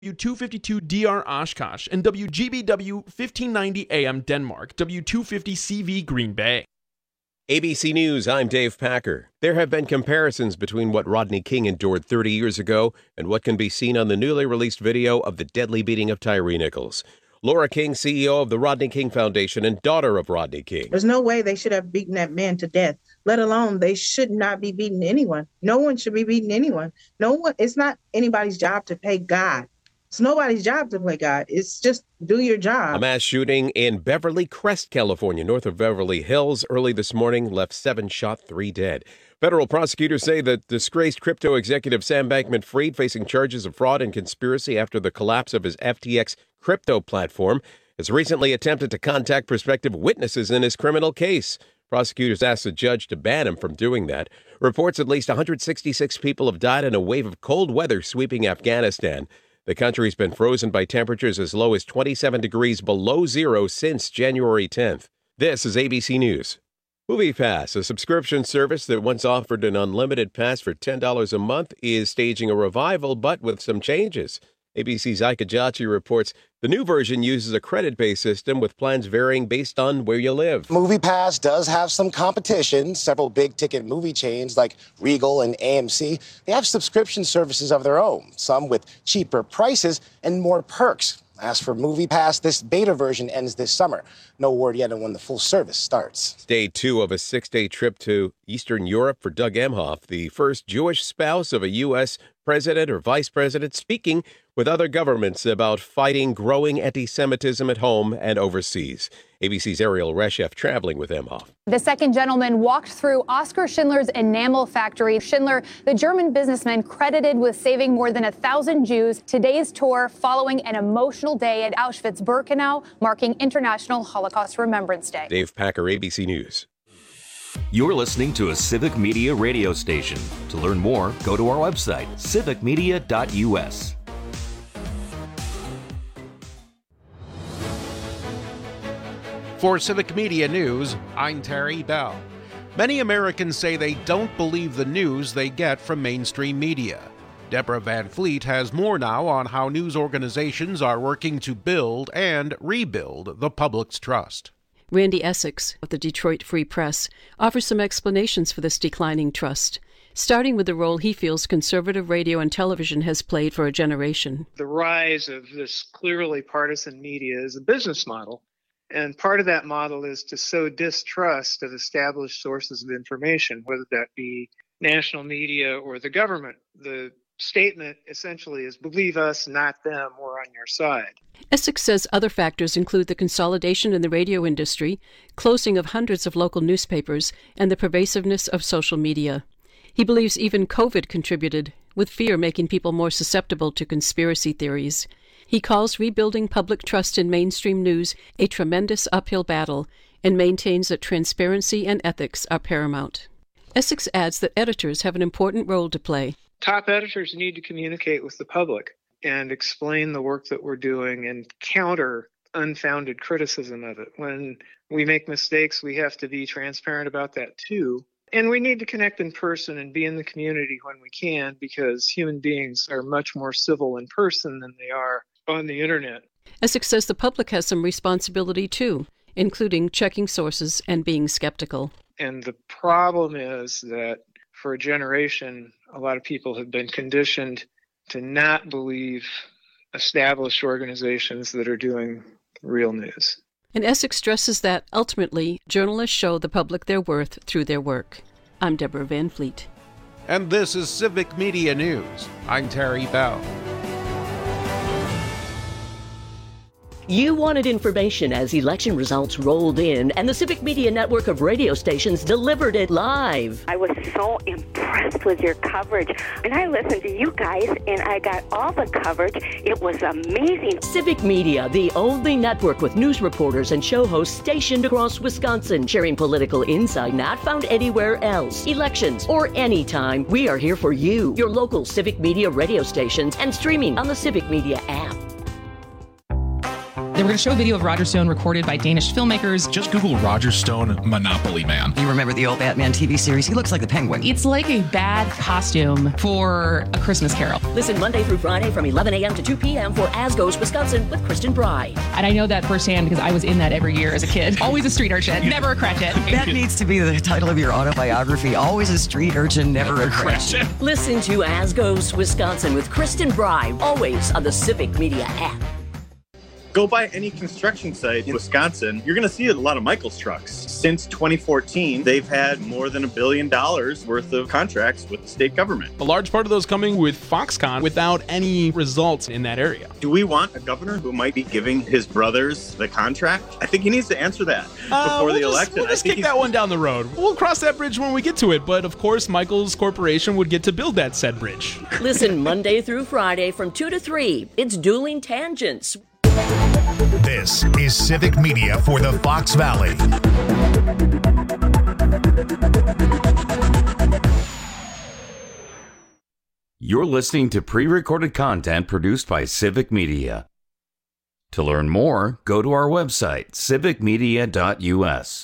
W252DR Oshkosh, and WGBW 1590 AM Denmark, W250 CV Green Bay. ABC News, I'm Dave Packer. There have been comparisons between what Rodney King endured 30 years ago and what can be seen on the newly released video of the deadly beating of Tyre Nichols. Laura King, CEO of the Rodney King Foundation and daughter of Rodney King. There's no way they should have beaten that man to death, let alone they should not be beating anyone. No one should be beating anyone. No one. It's not anybody's job to pay God. It's nobody's job to play God. It's just do your job. A mass shooting in Beverly Crest, California, north of Beverly Hills, early this morning left 7 shot, 3 dead. Federal prosecutors say that disgraced crypto executive Sam Bankman-Fried, facing charges of fraud and conspiracy after the collapse of his FTX crypto platform, has recently attempted to contact prospective witnesses in his criminal case. Prosecutors asked the judge to ban him from doing that. Reports at least 166 people have died in a wave of cold weather sweeping Afghanistan. The country's been frozen by temperatures as low as 27 degrees below zero since January 10th. This is ABC News. MoviePass, a subscription service that once offered an unlimited pass for $10 a month, is staging a revival, but with some changes. ABC's Ika Jachi reports the new version uses a credit-based system with plans varying based on where you live. MoviePass does have some competition. Several big-ticket movie chains like Regal and AMC, they have subscription services of their own, some with cheaper prices and more perks. As for MoviePass, this beta version ends this summer. No word yet on when the full service starts. Day 2 of a 6-day trip to Eastern Europe for Doug Emhoff, the first Jewish spouse of a U.S. president or vice president, speaking with other governments about fighting growing anti-Semitism at home and overseas. ABC's Ariel Reshef traveling with Emhoff. The second gentleman walked through Oskar Schindler's enamel factory. Schindler, the German businessman credited with saving more than 1,000 Jews. Today's tour following an emotional day at Auschwitz-Birkenau, marking International Holocaust Remembrance Day. Dave Packer, ABC News. You're listening to a Civic Media radio station. To learn more, go to our website, civicmedia.us. For Civic Media News, I'm Terry Bell. Many Americans say they don't believe the news they get from mainstream media. Deborah Van Fleet has more now on how news organizations are working to build and rebuild the public's trust. Randy Essex of the Detroit Free Press offers some explanations for this declining trust, starting with the role he feels conservative radio and television has played for a generation. The rise of this clearly partisan media is a business model. And part of that model is to sow distrust of established sources of information, whether that be national media or the government. The statement essentially is believe us, not them, we're on your side. Essex says other factors include the consolidation in the radio industry, closing of hundreds of local newspapers, and the pervasiveness of social media. He believes even COVID contributed, with fear making people more susceptible to conspiracy theories. He calls rebuilding public trust in mainstream news a tremendous uphill battle and maintains that transparency and ethics are paramount. Essex adds that editors have an important role to play. Top editors need to communicate with the public and explain the work that we're doing and counter unfounded criticism of it. When we make mistakes, we have to be transparent about that too. And we need to connect in person and be in the community when we can, because human beings are much more civil in person than they are on the internet. Essex says the public has some responsibility too, including checking sources and being skeptical. And the problem is that for a generation, a lot of people have been conditioned to not believe established organizations that are doing real news. And Essex stresses that, ultimately, journalists show the public their worth through their work. I'm Deborah Van Fleet. And this is Civic Media News. I'm Terry Bell. You wanted information as election results rolled in, and the Civic Media network of radio stations delivered it live. I was so impressed with your coverage, and I listened to you guys, and I got all the coverage. It was amazing. Civic Media, the only network with news reporters and show hosts stationed across Wisconsin, sharing political insight not found anywhere else. Elections or anytime, we are here for you, your local Civic Media radio stations, and streaming on the Civic Media app. They were going to show a video of Roger Stone recorded by Danish filmmakers. Just Google Roger Stone Monopoly Man. You remember the old Batman TV series? He looks like the Penguin. It's like a bad costume for A Christmas Carol. Listen Monday through Friday from 11 a.m. to 2 p.m. for As Goes Wisconsin with Kristen Bry. And I know that firsthand because I was in that every year as a kid. Always a street urchin, never a cratchit. That needs to be the title of your autobiography. Always a street urchin, never a cratchit. Listen to As Goes Wisconsin with Kristen Bry, always on the Civic Media app. Go by any construction site in Wisconsin, you're going to see a lot of Michaels trucks. Since 2014, they've had more than $1 billion worth of contracts with the state government. A large part of those coming with Foxconn without any results in that area. Do we want a governor who might be giving his brothers the contract? I think he needs to answer that before the election. We'll just kick that one down the road. We'll cross that bridge when we get to it. But of course, Michaels Corporation would get to build that said bridge. Listen Monday through Friday from 2 to 3. It's Dueling Tangents. This is Civic Media for the Fox Valley. You're listening to pre-recorded content produced by Civic Media. To learn more, go to our website, civicmedia.us.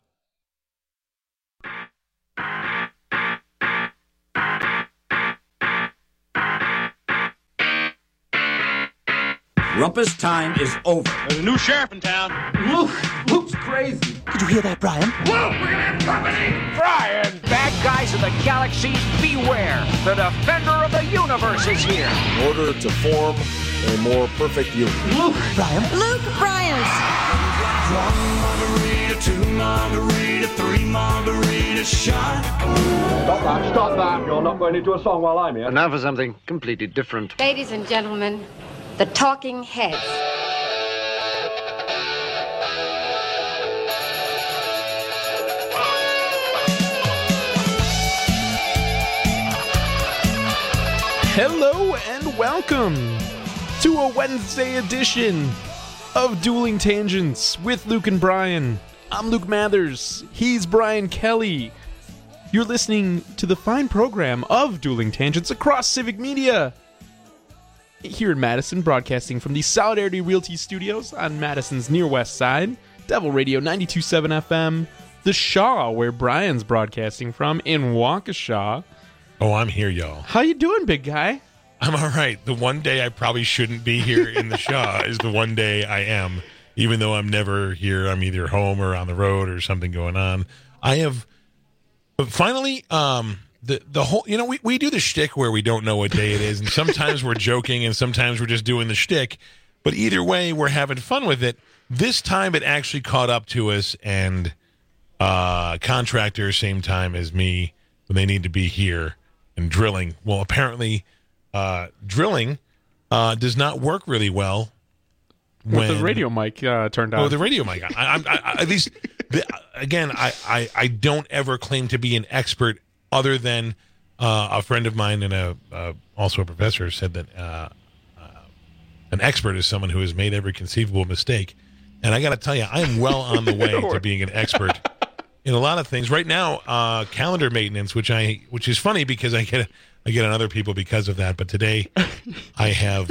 Rumpus time is over. There's a new sheriff in town. Luke's crazy. Did you hear that, Brian? Luke, we're gonna have company! Brian! Bad guys of the galaxy, beware! The defender of the universe is here! In order to form a more perfect union. Luke! Brian? Luke Bryant! 1 margarita, 2 margarita, 3 margarita shot. Stop that. You're not going into a song while I'm here. And now for something completely different. Ladies and gentlemen, the Talking Heads. Hello and welcome to a Wednesday edition of Dueling Tangents with Luke and Brian. I'm Luke Mathers. He's Brian Kelly. You're listening to the fine program of Dueling Tangents across Civic Media. Here in Madison, broadcasting from the Solidarity Realty Studios on Madison's near west side, Devil Radio 92.7 FM, the Shaw, where Brian's broadcasting from, in Waukesha. Oh, I'm here, y'all. How you doing, big guy? I'm all right. The one day I probably shouldn't be here in the Shaw is the one day I am, even though I'm never here. I'm either home or on the road or something going on. I have finally... The whole, we do the shtick where we don't know what day it is, and sometimes we're joking, and sometimes we're just doing the shtick. But either way, we're having fun with it. This time, it actually caught up to us, and contractors, same time as me, when they need to be here and drilling. Well, apparently, drilling does not work really well when the radio mic turned on. Oh, the radio mic. I at least, again, I don't ever claim to be an expert. Other than a friend of mine and also a professor said that an expert is someone who has made every conceivable mistake. And I got to tell you, I am well on the way to being an expert in a lot of things. Right now, calendar maintenance, which is funny because I get on other people because of that. But today, I have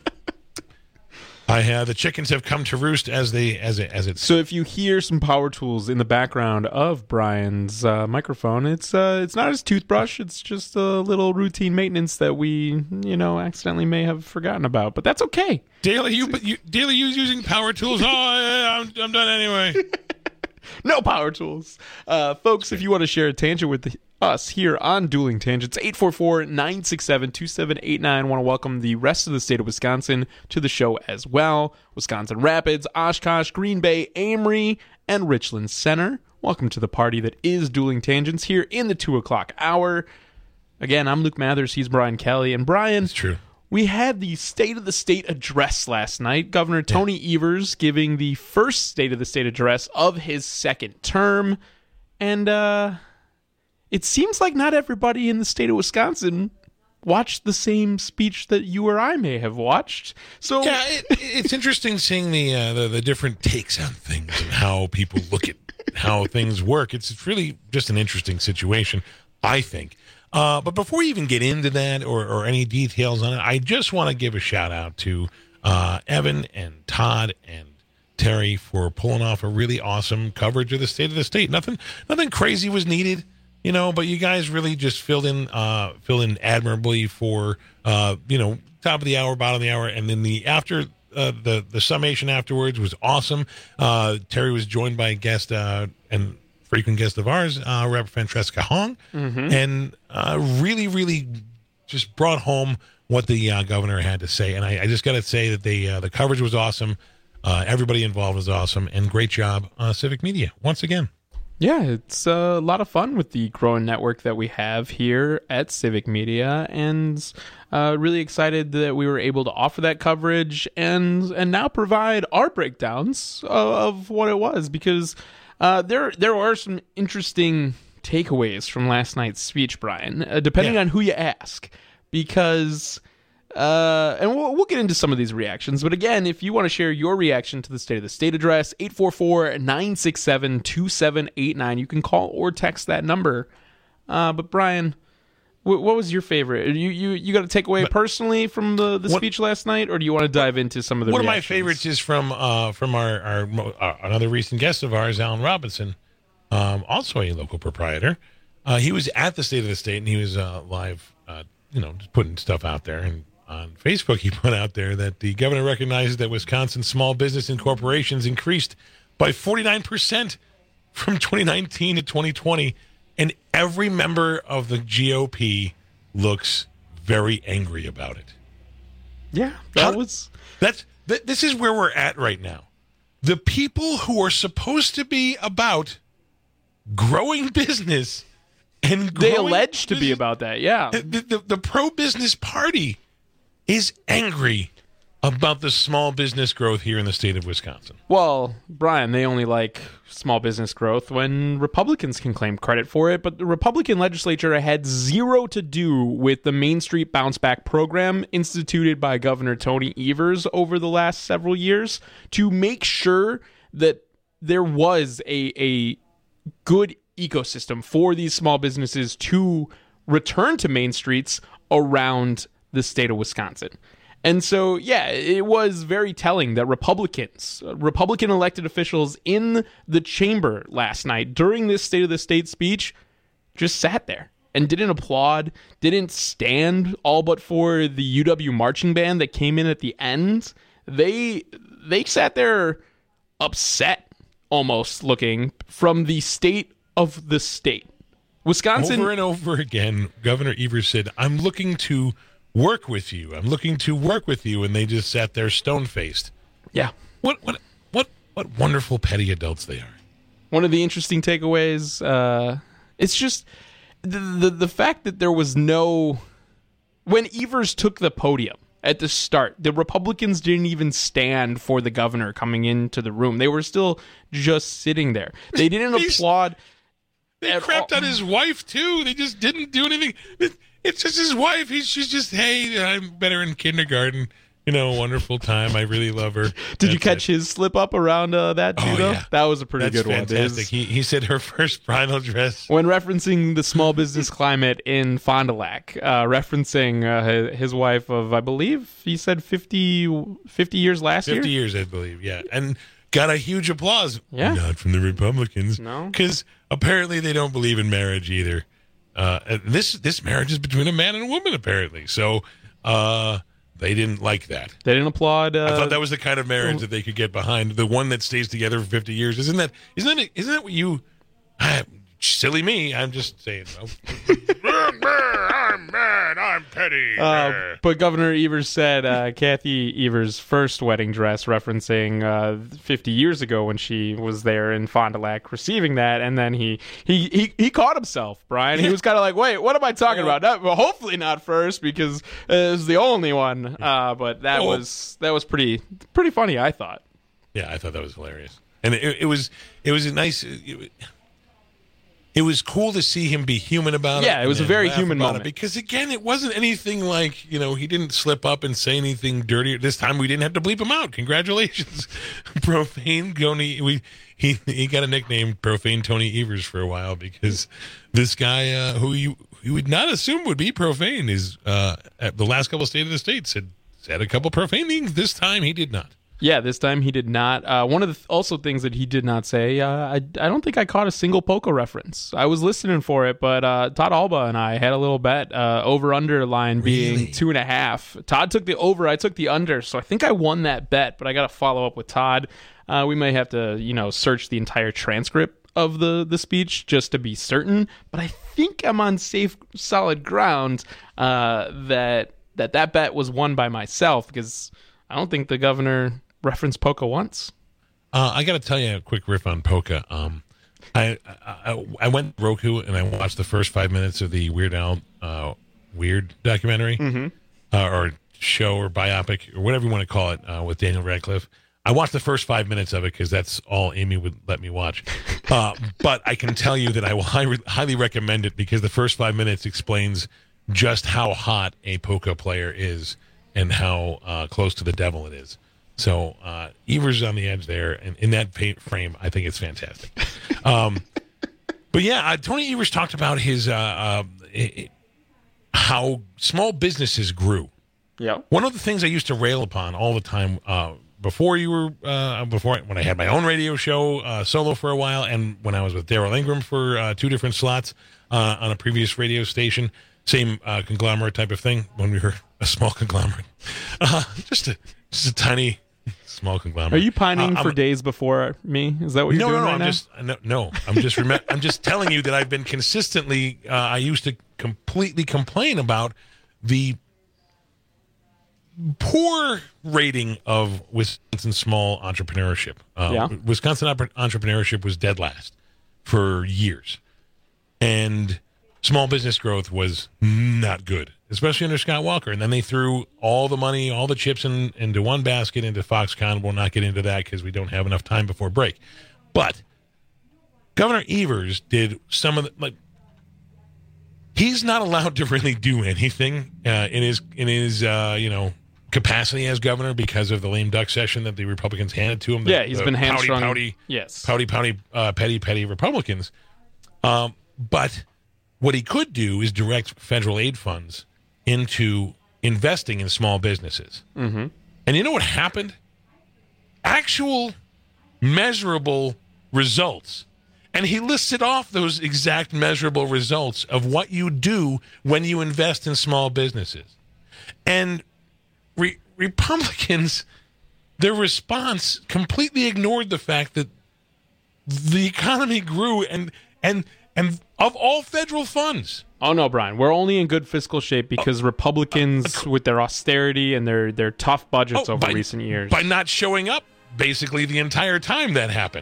the chickens have come to roost as it's. So if you hear some power tools in the background of Brian's microphone, it's not his toothbrush. It's just a little routine maintenance that we, accidentally may have forgotten about. But that's okay. Daily, you using power tools? Oh, yeah, I'm done anyway. No power tools. Folks, if you want to share a tangent with us here on Dueling Tangents, 844-967-2789. I want to welcome the rest of the state of Wisconsin to the show as well. Wisconsin Rapids, Oshkosh, Green Bay, Amory, and Richland Center. Welcome to the party that is Dueling Tangents here in the 2 o'clock hour. Again, I'm Luke Mathers. He's Brian Kelly. And Brian, it's true. We had the State of the State address last night. Governor Tony Evers giving the first State of the State address of his second term. And it seems like not everybody in the state of Wisconsin watched the same speech that you or I may have watched. So yeah, it's interesting seeing the different takes on things and how people look at how things work. It's really just an interesting situation, I think. But before we even get into that or any details on it, I just want to give a shout out to Evan and Todd and Terry for pulling off a really awesome coverage of the State of the State. Nothing crazy was needed, but you guys really just filled in admirably for, top of the hour, bottom of the hour, and then the summation afterwards was awesome. Terry was joined by a guest and frequent guest of ours, Reverend Francesca Hong, and really, really just brought home what the governor had to say. And I just got to say that the coverage was awesome. Everybody involved was awesome, and great job, Civic Media, once again. Yeah, it's a lot of fun with the growing network that we have here at Civic Media, and really excited that we were able to offer that coverage and now provide our breakdowns of what it was, because there are some interesting takeaways from last night's speech, Brian, depending on who you ask, because... and we'll get into some of these reactions. But again, if you want to share your reaction to the State of the State address, 844-967-2789. You can call or text that number. But Brian, what was your favorite? You got a takeaway personally from the speech last night, or do you want to dive into some of the reactions? One of my favorites is from our another recent guest of ours, Alan Robinson, also a local proprietor. He was at the State of the State, and he was live, just putting stuff out there. And on Facebook, he put out there that the governor recognizes that Wisconsin's small business and corporations increased by 49% from 2019 to 2020, and every member of the GOP looks very angry about it. Yeah, this is where we're at right now. The people who are supposed to be about growing business and they allege to be about that, yeah. The pro-business party is angry about the small business growth here in the state of Wisconsin. Well, Brian, they only like small business growth when Republicans can claim credit for it, but the Republican legislature had zero to do with the Main Street Bounce Back program instituted by Governor Tony Evers over the last several years to make sure that there was a good ecosystem for these small businesses to return to main streets around the state of Wisconsin. And so, yeah, it was very telling that Republican elected officials in the chamber last night during this State of the State speech just sat there and didn't applaud, didn't stand all but for the UW marching band that came in at the end. They sat there upset, almost looking, from the state of the state. Wisconsin... Over and over again, Governor Evers said, I'm looking to work with you. I'm looking to work with you. And they just sat there stone-faced. Yeah. What wonderful petty adults they are. One of the interesting takeaways, it's just the fact that there was no... When Evers took the podium at the start, the Republicans didn't even stand for the governor coming into the room. They were still just sitting there. They didn't applaud... They crapped on his wife, too. They just didn't do anything. It's just his wife. She's just, hey, I'm better in kindergarten. Wonderful time. I really love her. Did you catch his slip up around that, too, though? Yeah. That was a pretty good one. Fantastic. He said her first bridal dress. When referencing the small business climate in Fond du Lac, referencing his wife of, I believe, he said 50 years last year? 50 years, I believe, yeah. And got a huge applause. Yeah. Not from the Republicans. No. Because apparently they don't believe in marriage either. This marriage is between a man and a woman, apparently. So they didn't like that. They didn't applaud. I thought that was the kind of marriage that they could get behind. The one that stays together for 50 years. Isn't that what you... silly me. I'm just saying. I'm mad. I'm petty. But Governor Evers said Kathy Evers' first wedding dress, referencing 50 years ago when she was there in Fond du Lac receiving that, and then he caught himself, Brian. He was kind of like, wait, what am I talking about? Well, hopefully not first, because it was the only one. But that was pretty funny, I thought. Yeah, I thought that was hilarious. And it was a nice... It was cool to see him be human about it. Yeah, it was a very human moment. Because, again, it wasn't anything like, he didn't slip up and say anything dirty. This time we didn't have to bleep him out. Congratulations. Profane Tony. He got a nickname, Profane Tony Evers, for a while, because this guy who you would not assume would be profane is at the last couple of State of the State said said a couple profane things. This time he did not. Yeah, this time he did not. One of the also things that he did not say, I don't think I caught a single Poca reference. I was listening for it, but Todd Alba and I had a little bet, over-under line being 2.5. Todd took the over, I took the under, so I think I won that bet, but I got to follow up with Todd. We may have to, search the entire transcript of the speech just to be certain, but I think I'm on solid ground that bet was won by myself, because I don't think the governor referenced Poca once. I got to tell you a quick riff on Poca. I went to Roku and I watched the first 5 minutes of the Weird Al Weird documentary, or show or biopic or whatever you want to call it, with Daniel Radcliffe. I watched the first 5 minutes of it because that's all Amy would let me watch. But I can tell you that I will highly recommend it, because the first 5 minutes explains just how hot a Poca player is and how close to the devil it is. So Evers on the edge there, and in that frame, I think it's fantastic. But yeah, Tony Evers talked about his how small businesses grew. Yeah. One of the things I used to rail upon all the time before when I had my own radio show solo for a while, and when I was with Daryl Ingram for 2 different slots on a previous radio station, same conglomerate type of thing when we were a small conglomerate, just a tiny small conglomerate. Are you pining for days before me? Is that what you're doing right now? I'm just telling you that I've been consistently. I used to completely complain about the poor rating of Wisconsin small entrepreneurship. Wisconsin entrepreneurship was dead last for years, and small business growth was not good, especially under Scott Walker. And then they threw all the money, all the chips into one basket into Foxconn. We'll not get into that because we don't have enough time before break. But Governor Evers did some of the, he's not allowed to really do anything in his capacity as governor because of the lame duck session that the Republicans handed to him. He's been hamstrung. Petty Republicans. But what he could do is direct federal aid funds into investing in small businesses. Mm-hmm. And you know what happened? Actual measurable results. And he listed off those exact measurable results of what you do when you invest in small businesses. And Republicans, their response completely ignored the fact that the economy grew and of all federal funds. Oh no, Brian, we're only in good fiscal shape because Republicans, with their austerity and their tough budgets over recent years, by not showing up basically the entire time that happened.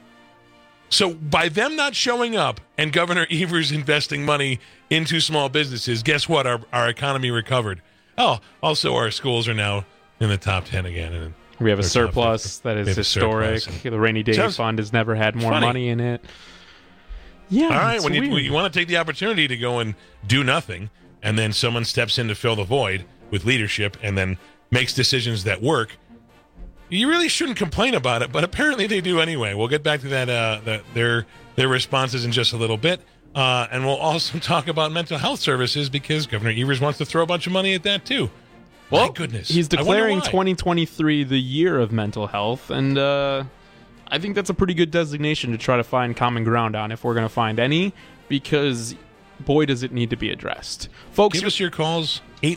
So by them not showing up and Governor Evers investing money into small businesses, guess what? Our economy recovered. Oh, also our schools are now in the top 10 again. And we have a surplus that is historic. The rainy day fund has never had more money in it. Yeah. All right. When you want to take the opportunity to go and do nothing, and then someone steps in to fill the void with leadership and then makes decisions that work, you really shouldn't complain about it. But apparently they do anyway. We'll get back to that their responses in just a little bit. And we'll also talk about mental health services because Governor Evers wants to throw a bunch of money at that too. Well, my goodness. He's declaring 2023 the year of mental health, and I think that's a pretty good designation to try to find common ground on if we're going to find any, because boy, does it need to be addressed. Folks, give us your calls,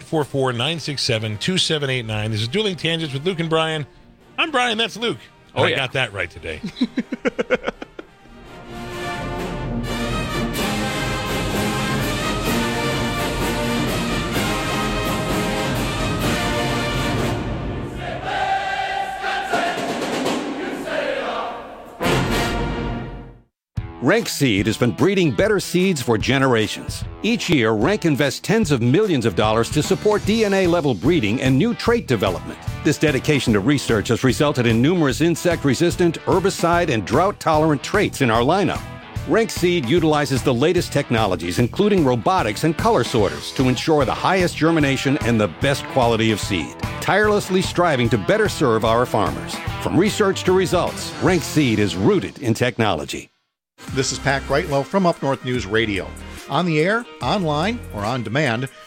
844-967-2789. This is Dueling Tangents with Luke and Brian. I'm Brian, that's Luke. I got that right today. Rank Seed has been breeding better seeds for generations. Each year, Rank invests tens of millions of dollars to support DNA-level breeding and new trait development. This dedication to research has resulted in numerous insect-resistant, herbicide, and drought-tolerant traits in our lineup. Rank Seed utilizes the latest technologies, including robotics and color sorters, to ensure the highest germination and the best quality of seed, tirelessly striving to better serve our farmers. From research to results, Rank Seed is rooted in technology. This is Pat Greitlow from Up North News Radio. On the air, online, or on demand,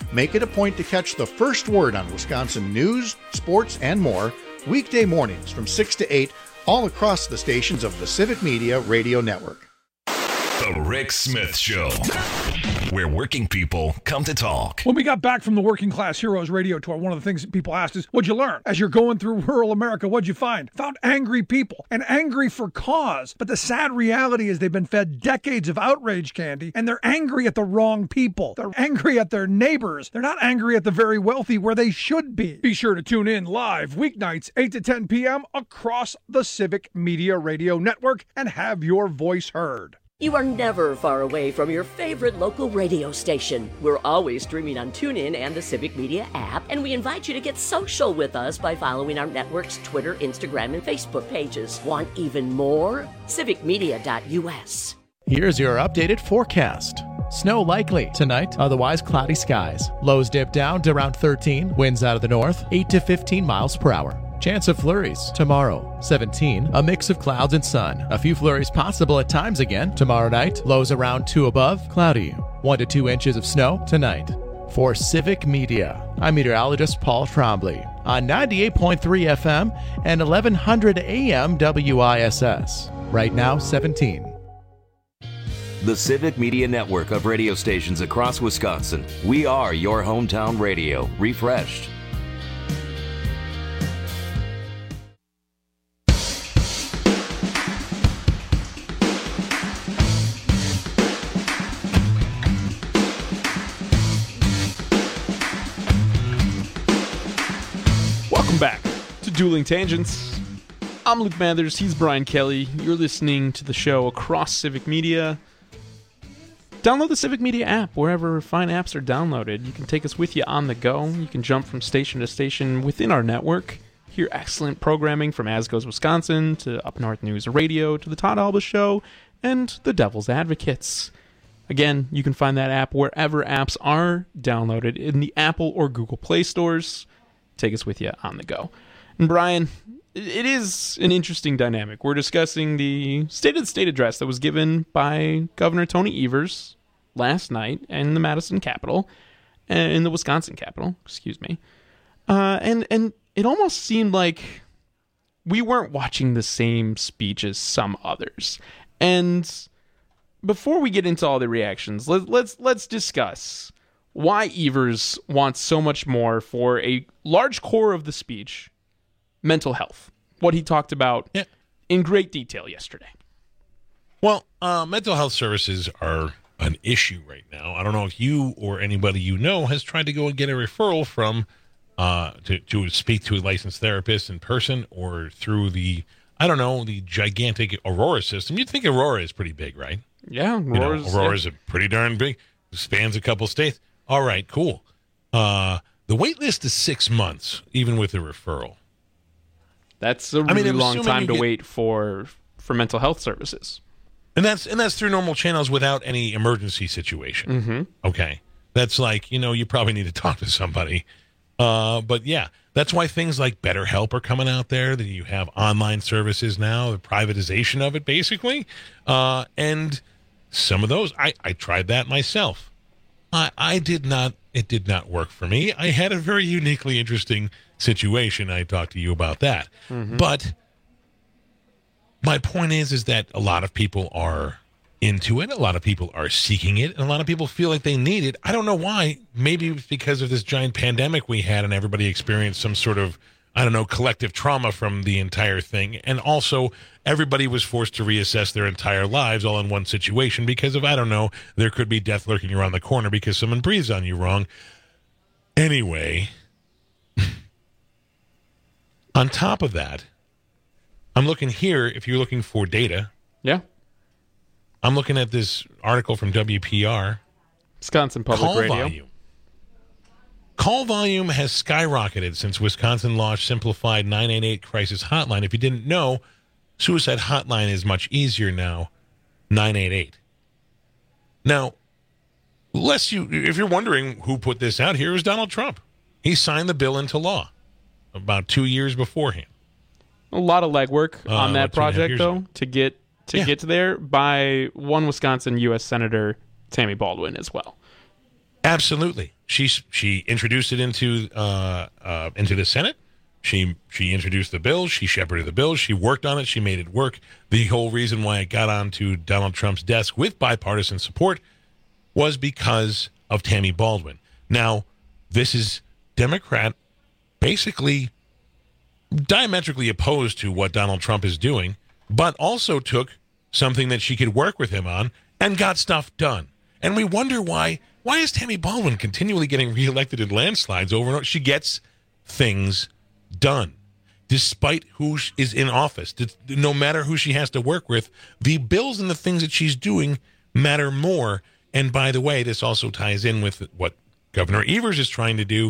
Make it a point to catch the first word on Wisconsin news, sports, and more weekday mornings from 6 to 8 all across the stations of the Civic Media Radio Network. The Rick Smith Show, where working people come to talk. When we got back from the Working Class Heroes radio tour, one of the things that people asked is, what'd you learn? As you're going through rural America, what'd you find? Found angry people, and angry for cause. But the sad reality is they've been fed decades of outrage candy, and they're angry at the wrong people. They're angry at their neighbors. They're not angry at the very wealthy where they should be. Be sure to tune in live weeknights 8 to 10 p.m. across the Civic Media Radio Network and have your voice heard. You are never far away from your favorite local radio station. We're always streaming on TuneIn and the Civic Media app, and we invite you to get social with us by following our network's Twitter, Instagram, and Facebook pages. Want even more? civicmedia.us. Here's your updated forecast. Snow likely tonight, otherwise cloudy skies. Lows dip down to around 13, winds out of the north, 8 to 15 miles per hour. Chance of flurries tomorrow, 17, a mix of clouds and sun. A few flurries possible at times again. Tomorrow night, lows around 2 above, cloudy. 1 to 2 inches of snow tonight. For Civic Media, I'm meteorologist Paul Trombley on 98.3 FM and 1100 AM WISS. Right now, 17. The Civic Media Network of radio stations across Wisconsin. We are your hometown radio, refreshed. Welcome back to Dueling Tangents. I'm Luke Mathers. He's Brian Kelly. You're listening to the show across Civic Media. Download the Civic Media app wherever fine apps are downloaded. You can take us with you on the go. You can jump from station to station within our network. Hear excellent programming from As Goes Wisconsin to Up North News Radio to the Todd Alba Show and the Devil's Advocates. Again, you can find that app wherever apps are downloaded in the Apple or Google Play stores. Take us with you on the go. And Brian, it is an interesting dynamic. We're discussing the State of the State address that was given by Governor Tony Evers last night in the Madison Capitol, in the Wisconsin Capitol, excuse me. And it almost seemed like we weren't watching the same speech as some others. And before we get into all the reactions, let's discuss why Evers wants so much more for a large core of the speech, mental health. What he talked about in great detail yesterday. Well, mental health services are an issue right now. I don't know if you or anybody you know has tried to go and get a referral from to speak to a licensed therapist in person or through the gigantic Aurora system. You'd think Aurora is pretty big, right? Yeah, Aurora's a pretty darn big. Spans a couple states. All right, cool. The wait list is 6 months, even with a referral. That's a really long time to wait for mental health services. And that's through normal channels without any emergency situation. Mm-hmm. Okay. That's like, you probably need to talk to somebody. But yeah, that's why things like BetterHelp are coming out there, that you have online services now, the privatization of it, basically. And some of those, I tried that myself. It did not work for me. I had a very uniquely interesting situation. I talked to you about that. Mm-hmm. But my point is that a lot of people are into it. A lot of people are seeking it. And a lot of people feel like they need it. I don't know why. Maybe it's because of this giant pandemic we had and everybody experienced some sort of, collective trauma from the entire thing. And also everybody was forced to reassess their entire lives all in one situation because of, there could be death lurking around the corner because someone breathes on you wrong. Anyway, on top of that, I'm looking here, if you're looking for data. Yeah. I'm looking at this article from WPR. Wisconsin Public Radio. Call volume has skyrocketed since Wisconsin launched simplified 988 crisis hotline. If you didn't know, suicide hotline is much easier now, 988. Now, if you're wondering who put this out here, it was Donald Trump. He signed the bill into law about 2 years beforehand. A lot of legwork on that project, though, to get to there by one Wisconsin U.S. Senator, Tammy Baldwin, as well. Absolutely. She introduced it into the Senate. She introduced the bill. She shepherded the bill. She worked on it. She made it work. The whole reason why it got onto Donald Trump's desk with bipartisan support was because of Tammy Baldwin. Now, this is Democrat basically diametrically opposed to what Donald Trump is doing, but also took something that she could work with him on and got stuff done. And we wonder why is Tammy Baldwin continually getting reelected in landslides over and over? She gets things done despite who is in office. No matter who she has to work with, the bills and the things that she's doing matter more. And by the way, this also ties in with what Governor Evers is trying to do,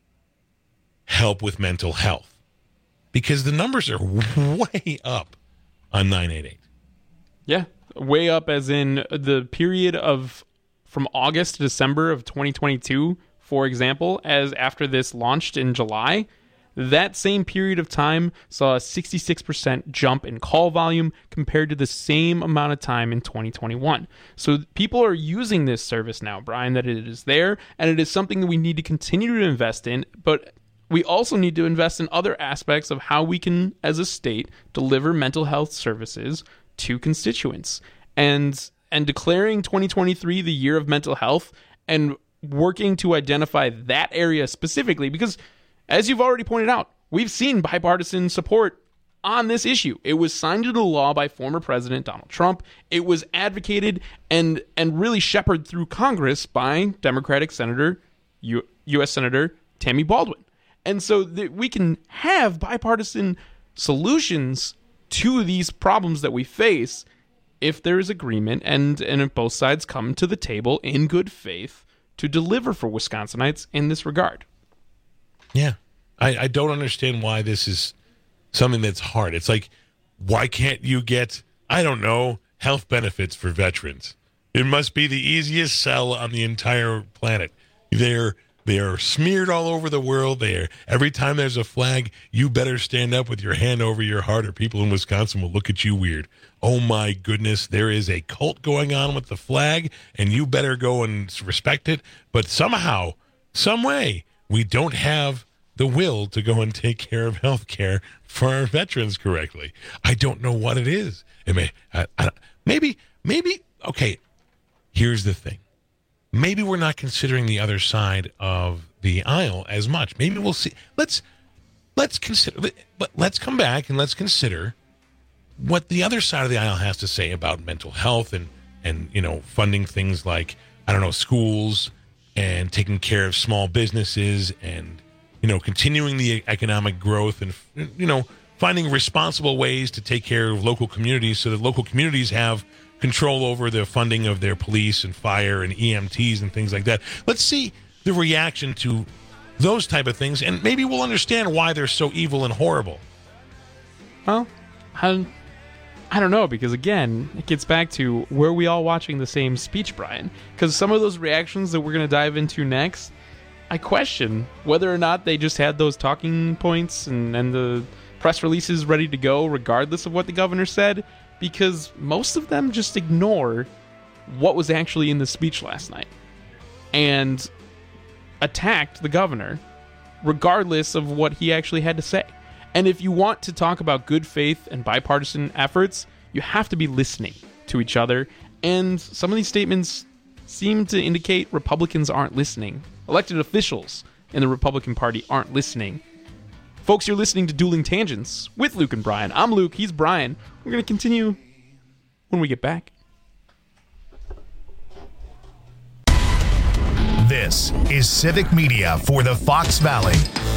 help with mental health, because the numbers are way up on 988. Yeah, way up, as in the period of from August to December of 2022, for example, as after this launched in July, that same period of time saw a 66% jump in call volume compared to the same amount of time in 2021. So people are using this service now, Brian, that it is there, and it is something that we need to continue to invest in, but we also need to invest in other aspects of how we can, as a state, deliver mental health services to constituents. And declaring 2023 the year of mental health and working to identify that area specifically, because as you've already pointed out, we've seen bipartisan support on this issue. It was signed into law by former President Donald Trump. It was advocated and really shepherded through Congress by Democratic Senator, U.S. Senator Tammy Baldwin. And so we can have bipartisan solutions to these problems that we face if there is agreement and if both sides come to the table in good faith to deliver for Wisconsinites in this regard. Yeah. I don't understand why this is something that's hard. It's like, why can't you get, I don't know, health benefits for veterans? It must be the easiest sell on the entire planet. They are smeared all over the world. Every time there's a flag, you better stand up with your hand over your heart or people in Wisconsin will look at you weird. Oh my goodness, there is a cult going on with the flag, and you better go and respect it. But somehow, some way, we don't have the will to go and take care of health care for our veterans correctly. I don't know what it is. Maybe, okay, here's the thing. Maybe we're not considering the other side of the aisle as much. Maybe we'll see. Let's consider. Let's come back and let's consider what the other side of the aisle has to say about mental health and funding things like, I don't know, schools and taking care of small businesses and continuing the economic growth and finding responsible ways to take care of local communities so that local communities have control over the funding of their police and fire and EMTs and things like that. Let's see the reaction to those type of things, and maybe we'll understand why they're so evil and horrible. Well, I don't know, because again, it gets back to, were we all watching the same speech, Brian? Because some of those reactions that we're going to dive into next, I question whether or not they just had those talking points and the press releases ready to go regardless of what the governor said, because most of them just ignore what was actually in the speech last night and attacked the governor regardless of what he actually had to say. And if you want to talk about good faith and bipartisan efforts, you have to be listening to each other. And some of these statements seem to indicate Republicans aren't listening. Elected officials in the Republican Party aren't listening. Folks, you're listening to Dueling Tangents with Luke and Brian. I'm Luke, he's Brian. We're going to continue when we get back. This is Civic Media for the Fox Valley.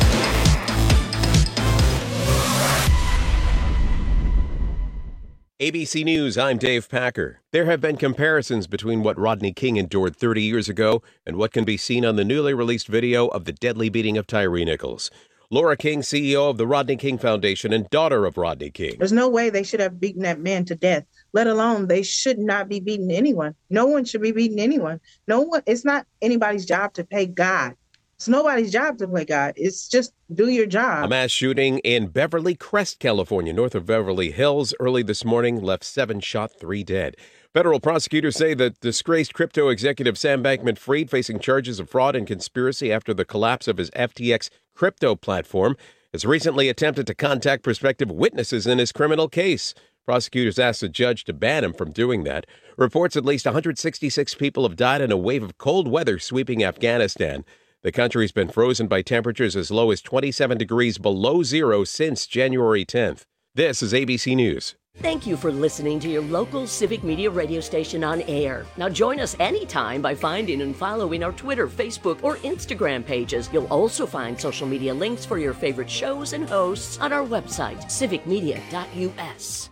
ABC News, I'm Dave Packer. There have been comparisons between what Rodney King endured 30 years ago and what can be seen on the newly released video of the deadly beating of Tyree Nichols. Laura King, CEO of the Rodney King Foundation and daughter of Rodney King. There's no way they should have beaten that man to death, let alone they should not be beating anyone. No one should be beating anyone. No one. It's not anybody's job to pay God. It's nobody's job to play God. It's just do your job. A mass shooting in Beverly Crest, California, north of Beverly Hills, early this morning left 7 shot, 3 dead. Federal prosecutors say that disgraced crypto executive Sam Bankman-Fried facing charges of fraud and conspiracy after the collapse of his FTX crypto platform has recently attempted to contact prospective witnesses in his criminal case. Prosecutors asked the judge to ban him from doing that. Reports at least 166 people have died in a wave of cold weather sweeping Afghanistan. The country's been frozen by temperatures as low as 27 degrees below zero since January 10th. This is ABC News. Thank you for listening to your local Civic Media radio station on air. Now join us anytime by finding and following our Twitter, Facebook, or Instagram pages. You'll also find social media links for your favorite shows and hosts on our website, civicmedia.us.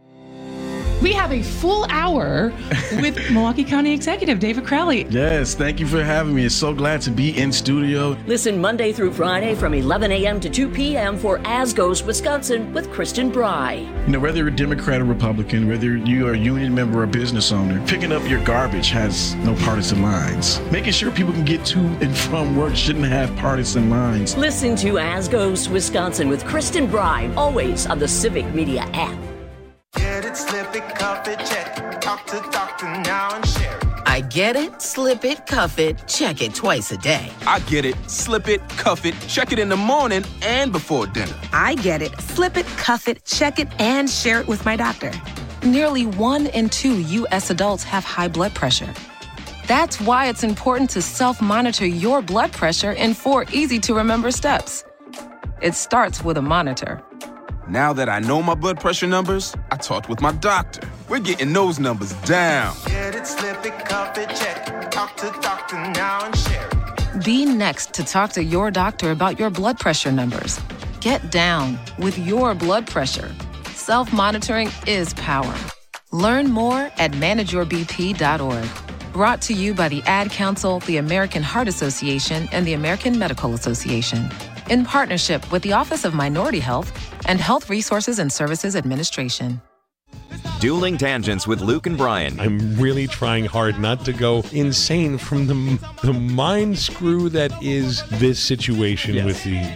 We have a full hour with Milwaukee County Executive David Crowley. Yes, thank you for having me. It's so glad to be in studio. Listen Monday through Friday from 11 a.m. to 2 p.m. for As Goes Wisconsin with Kristen Bry. You know, whether you're a Democrat or Republican, whether you are a union member or business owner, picking up your garbage has no partisan lines. Making sure people can get to and from work shouldn't have partisan lines. Listen to As Goes Wisconsin with Kristen Bry, always on the Civic Media app. Get it, slip it, cuff it, check it. Talk to doctor now and share it. I get it, slip it, cuff it, check it twice a day. I get it, slip it, cuff it, check it in the morning and before dinner. I get it, slip it, cuff it, check it, and share it with my doctor. Nearly 1 in 2 U.S. adults have high blood pressure. That's why it's important to self-monitor your blood pressure in 4 easy-to-remember steps. It starts with a monitor. Now that I know my blood pressure numbers, I talked with my doctor. We're getting those numbers down. Get it, slip it, cuff it, check it. Talk to doctor now and share it. Be next to talk to your doctor about your blood pressure numbers. Get down with your blood pressure. Self-monitoring is power. Learn more at manageyourbp.org. Brought to you by the Ad Council, the American Heart Association, and the American Medical Association. In partnership with the Office of Minority Health and Health Resources and Services Administration. Dueling Tangents with Luke and Brian. I'm really trying hard not to go insane from the mind screw that is this situation with the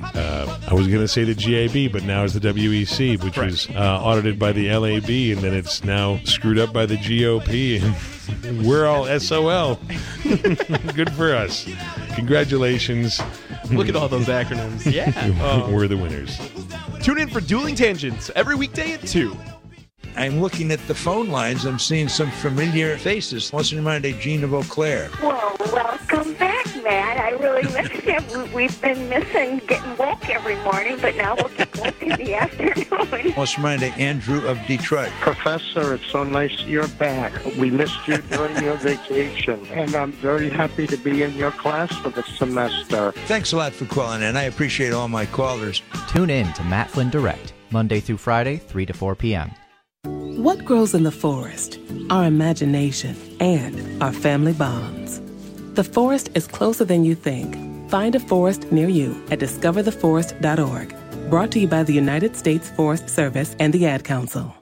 I was going to say the GAB, but now it's the WEC, which was audited by the LAB, and then it's now screwed up by the GOP, and we're all SOL. Good for us. Congratulations. Look at all those acronyms. Yeah. We're the winners. Tune in for Dueling Tangents every weekday at 2. I'm looking at the phone lines. I'm seeing some familiar faces. What's in mind, Gina Vauclair? Well, welcome back, Matt. I really missed you. We've been missing getting woke every morning, but now we'll get woke in the afternoon. What's in mind, Andrew of Detroit? Professor, it's so nice you're back. We missed you during your vacation, and I'm very happy to be in your class for the semester. Thanks a lot for calling in. I appreciate all my callers. Tune in to Matt Flynn Direct, Monday through Friday, 3 to 4 p.m. What grows in the forest? Our imagination and our family bonds. The forest is closer than you think. Find a forest near you at discovertheforest.org. Brought to you by the United States Forest Service and the Ad Council.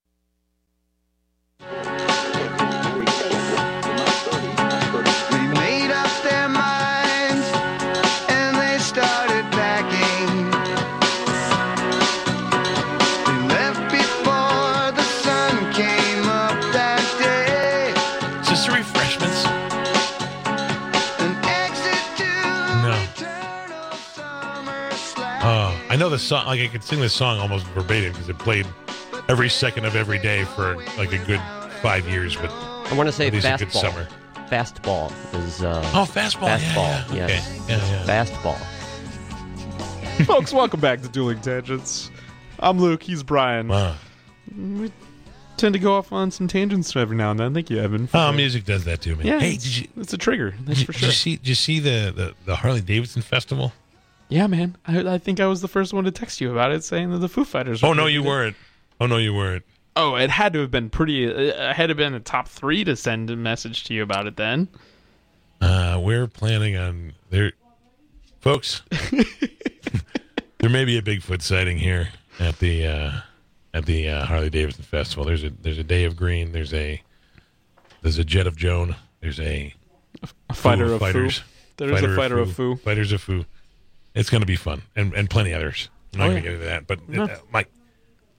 I know the song, like I could sing this song almost verbatim because it played every second of every day for like a good 5 years. But I want to say fastball. Good summer. Fastball is. Fastball. Fastball. Yeah, yes. Okay. Yeah. Fastball. Folks, welcome back to Dueling Tangents. I'm Luke. He's Brian. We tend to go off on some tangents every now and then. Thank you, Evan. Music does that to me. Yeah, hey, it's a trigger. That's for sure. Did you see the Harley Davidson festival? Yeah, man. I think I was the first one to text you about it, saying that the Foo Fighters. Oh no, you weren't. Oh, it had to have been pretty. It had to have been the top 3 to send a message to you about it. Then. We're planning on there, folks. There may be a Bigfoot sighting here at the Harley Davidson festival. There's a day of green. There's a jet of Joan. There's a fighter of fighters. Foo. There's a fighter of Foo. Fighters of Foo. It's going to be fun, and plenty others. I'm not going to get into that, but Mike,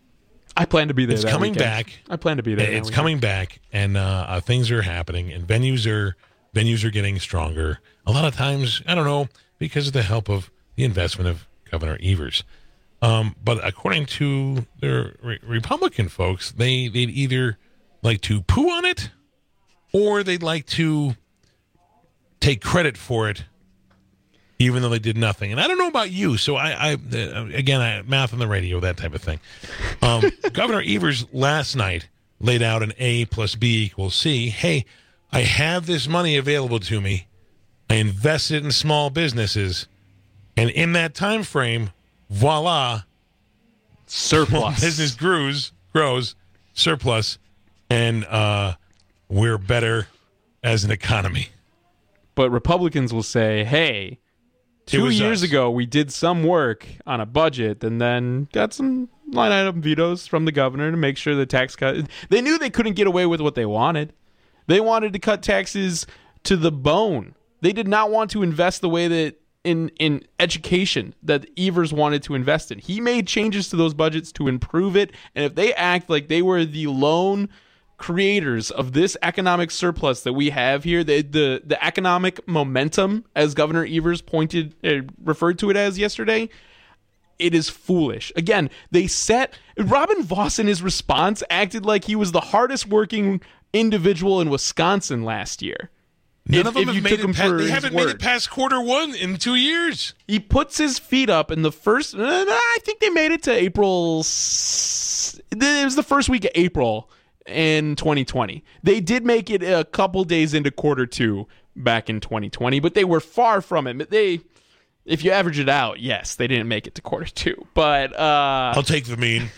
I plan to be there. It's that coming weekend. back. I plan to be there. It's coming back, and things are happening, and venues are getting stronger. A lot of times, I don't know, because of the help of the investment of Governor Evers. But according to the Republican folks, they'd either like to poo on it, or they'd like to take credit for it, even though they did nothing. And I don't know about you, so I math on the radio, that type of thing. Governor Evers last night laid out an A plus B equals C. Hey, I have this money available to me. I invested in small businesses, and in that time frame, voila, surplus. Business grows, surplus, and we're better as an economy. But Republicans will say, hey, 2 years ago, we did some work on a budget and then got some line item vetoes from the governor to make sure the tax cut. They knew they couldn't get away with what they wanted. They wanted to cut taxes to the bone. They did not want to invest the way that in education that Evers wanted to invest in. He made changes to those budgets to improve it. And if they act like they were the lone creators of this economic surplus that we have here, the economic momentum, as Governor Evers referred to it as yesterday, it is foolish. Again, Robin Voss in his response acted like he was the hardest working individual in Wisconsin last year. None of them have made it past, they haven't made it past Q1 in 2 years. He puts his feet up in the first, I think they made it to April. It was the first week of April in 2020. They did make it a couple days into Q2 back in 2020, but they were far from it. If you average it out, yes, they didn't make it to Q2. But I'll take the mean.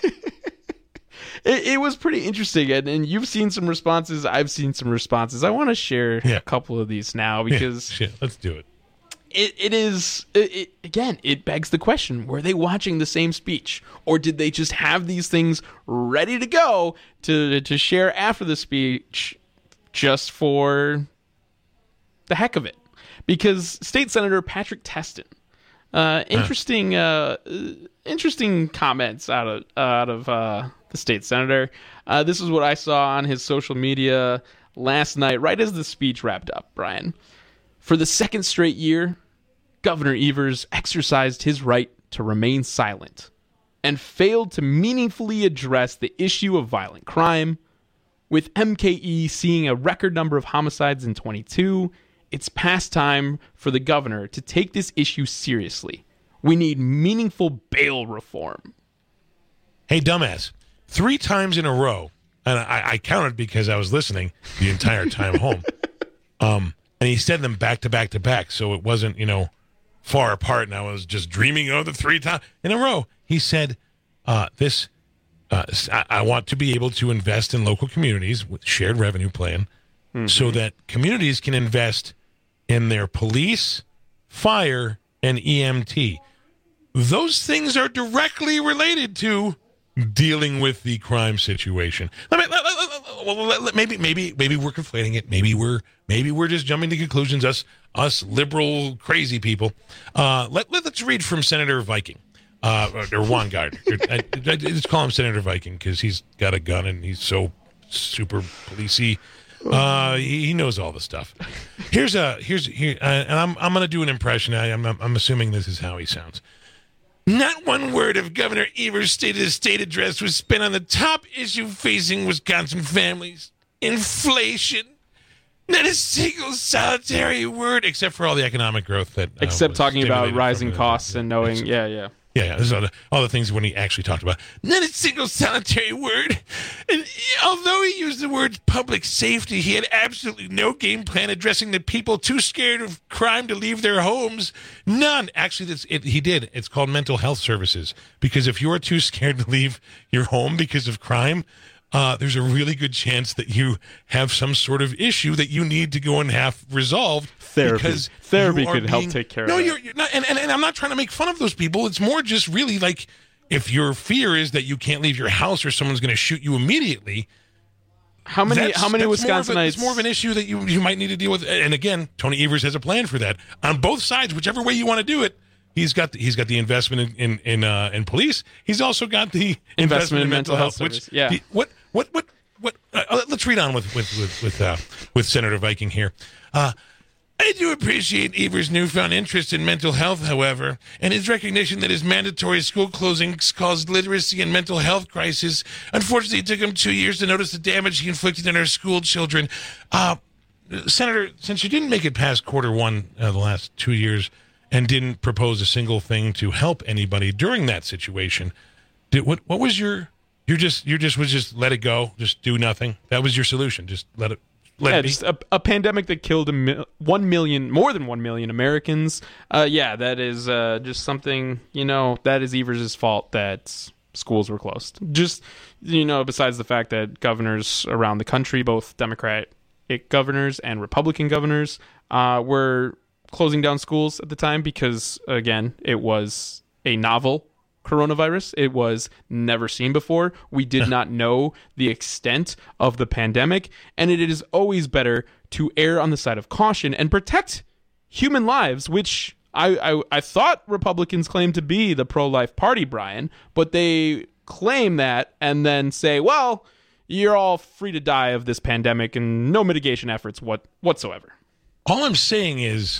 It was pretty interesting, and you've seen some responses. I've seen some responses. I want to share a couple of these now because let's do it. It begs the question: were they watching the same speech, or did they just have these things ready to go to share after the speech, just for the heck of it? Because State Senator Patrick Testin, interesting comments out of the state senator. This is what I saw on his social media last night, right as the speech wrapped up, Brian. For the second straight year, Governor Evers exercised his right to remain silent and failed to meaningfully address the issue of violent crime. With MKE seeing a record number of homicides in 2022, it's past time for the governor to take this issue seriously. We need meaningful bail reform. Hey, dumbass. 3 times in a row, and I counted because I was listening the entire time home, and he said them back to back to back, so it wasn't, far apart, and I was just dreaming of the 3 times in a row. He said, I want to be able to invest in local communities with shared revenue plan so that communities can invest in their police, fire, and EMT. Those things are directly related to dealing with the crime situation. Maybe we're conflating it. Maybe we're just jumping to conclusions. Us liberal crazy people. Let's read from Senator Viking or Juan Gardner. Let's call him Senator Viking because he's got a gun and he's so super policey. He knows all the stuff. Here's and I'm going to do an impression. I'm assuming this is how he sounds. Not one word of Governor Evers' state address was spent on the top issue facing Wisconsin families: inflation. Not a single solitary word, except for all the economic growth that. Except talking about rising costs and knowing, yeah. Yeah, this is all the things when he actually talked about. Not a single solitary word. And although he used the word public safety, he had absolutely no game plan addressing the people too scared of crime to leave their homes. None. Actually, he did. It's called mental health services. Because if you're too scared to leave your home because of crime, there's a really good chance that you have some sort of issue that you need to go and have resolved. Therapy could help take care of it. No, you're not, and I'm not trying to make fun of those people. It's more just really like if your fear is that you can't leave your house or someone's going to shoot you immediately. How many Wisconsinites? It's more of an issue that you might need to deal with. And again, Tony Evers has a plan for that on both sides, whichever way you want to do it. He's got the investment in police. He's also got the investment in mental health. service. What? Let's read on with Senator Viking here. I do appreciate Evers' newfound interest in mental health, however, and his recognition that his mandatory school closings caused literacy and mental health crisis. Unfortunately, it took him 2 years to notice the damage he inflicted on our school children. Senator, since you didn't make it past quarter one the last 2 years and didn't propose a single thing to help anybody during that situation, what was your just let it go, just do nothing? That was your solution, just let it. Just a pandemic that killed more than 1 million Americans. That is just something, that is Evers' fault that schools were closed. Just, besides the fact that governors around the country, both Democratic governors and Republican governors, were closing down schools at the time because, again, it was a novel coronavirus. It was never seen before. We did not know the extent of the pandemic, and it is always better to err on the side of caution and protect human lives, which I thought Republicans claimed to be the pro-life party, Brian, but they claim that and then say, well, you're all free to die of this pandemic and no mitigation efforts whatsoever. All I'm saying is,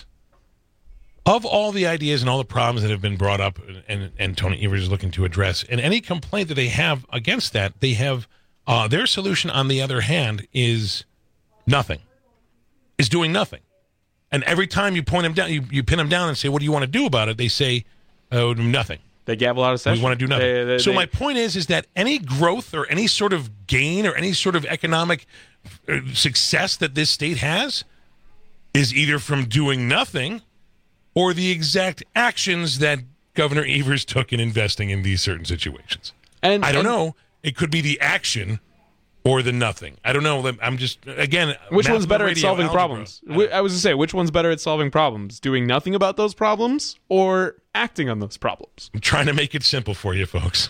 of all the ideas and all the problems that have been brought up and Tony Evers is looking to address, and any complaint that they have against that, they have their solution, on the other hand, is nothing, is doing nothing. And every time you point them down, you pin them down and say, what do you want to do about it? They say, nothing. They gavel out of session. We want to do nothing. My point is that any growth or any sort of gain or any sort of economic success that this state has is either from doing nothing or the exact actions that Governor Evers took in investing in these certain situations. And I don't know. It could be the action or the nothing. I don't know. I'm just, again, which one's better at solving problems? I was going to say, which one's better at solving problems? Doing nothing about those problems or acting on those problems? I'm trying to make it simple for you folks.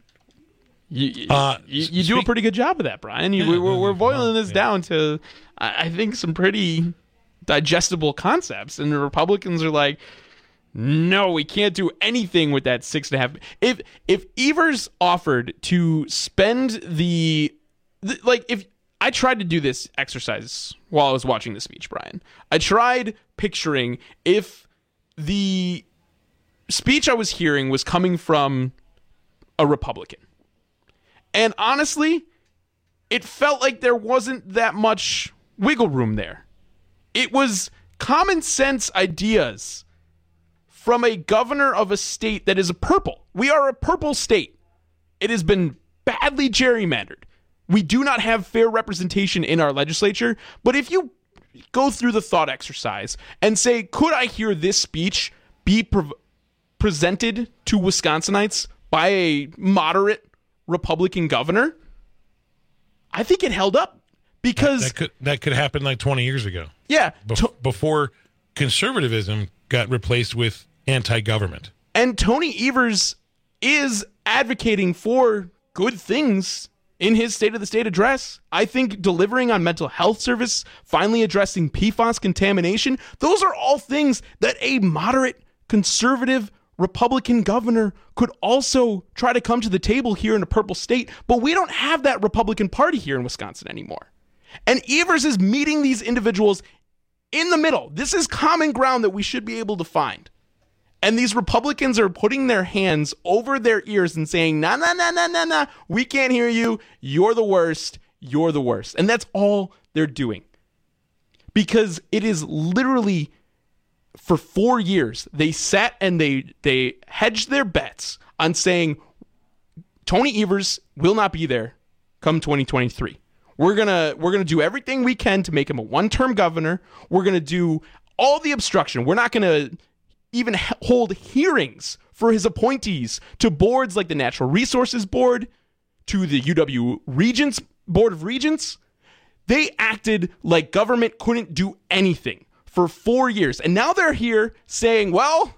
You do a pretty good job of that, Brian. We're boiling this down to, I think, some pretty digestible concepts, and the Republicans are like, no, we can't do anything with that 6.5. If Evers offered to spend if I tried to do this exercise while I was watching the speech, Brian, I tried picturing if the speech I was hearing was coming from a Republican, and honestly, it felt like there wasn't that much wiggle room there. It was common sense ideas from a governor of a state that is a purple. We are a purple state. It has been badly gerrymandered. We do not have fair representation in our legislature. But if you go through the thought exercise and say, could I hear this speech be presented to Wisconsinites by a moderate Republican governor? I think it held up. Because that could happen like 20 years ago. Yeah. Before conservatism got replaced with anti-government. And Tony Evers is advocating for good things in his State of the State address. I think delivering on mental health service, finally addressing PFAS contamination, those are all things that a moderate, conservative Republican governor could also try to come to the table here in a purple state. But we don't have that Republican Party here in Wisconsin anymore. And Evers is meeting these individuals in the middle. This is common ground that we should be able to find. And these Republicans are putting their hands over their ears and saying, nah, we can't hear you. You're the worst. You're the worst. And that's all they're doing. Because it is literally, for 4 years, they sat and they hedged their bets on saying, Tony Evers will not be there come 2023. We're gonna do everything we can to make him a one-term governor. We're gonna do all the obstruction. We're not gonna even hold hearings for his appointees to boards like the Natural Resources Board, to the UW Regents Board of Regents. They acted like government couldn't do anything for 4 years, and now they're here saying, well,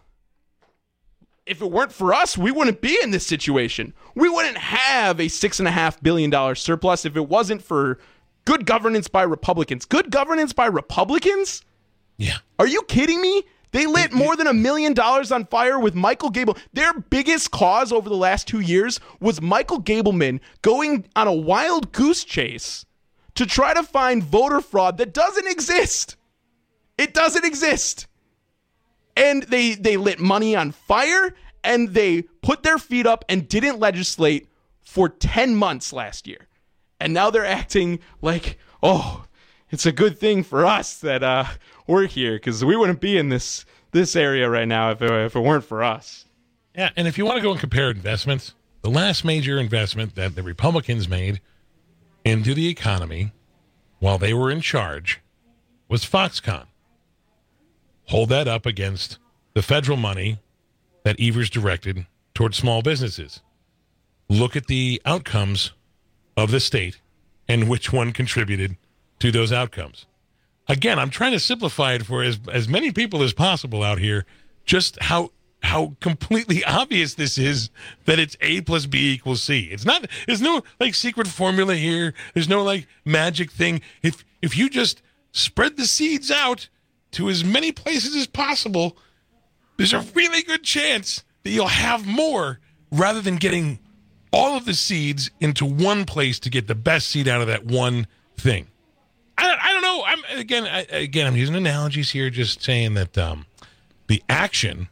if it weren't for us, we wouldn't be in this situation. We wouldn't have a $6.5 billion surplus if it wasn't for good governance by Republicans. Good governance by Republicans? Yeah. Are you kidding me? They lit more than $1 million on fire with Michael Gable. Their biggest cause over the last 2 years was Michael Gableman going on a wild goose chase to try to find voter fraud that doesn't exist. It doesn't exist. And they lit money on fire, and they put their feet up and didn't legislate for 10 months last year. And now they're acting like, oh, it's a good thing for us that we're here, because we wouldn't be in this area right now if it weren't for us. Yeah, and if you want to go and compare investments, the last major investment that the Republicans made into the economy while they were in charge was Foxconn. Hold that up against the federal money that Evers directed towards small businesses. Look at the outcomes of the state and which one contributed to those outcomes. Again, I'm trying to simplify it for as many people as possible out here, just how completely obvious this is that it's A plus B equals C. There's no like secret formula here. There's no like magic thing. If you just spread the seeds out to as many places as possible, there's a really good chance that you'll have more rather than getting all of the seeds into one place to get the best seed out of that one thing. I don't know. I'm using analogies here, just saying that the action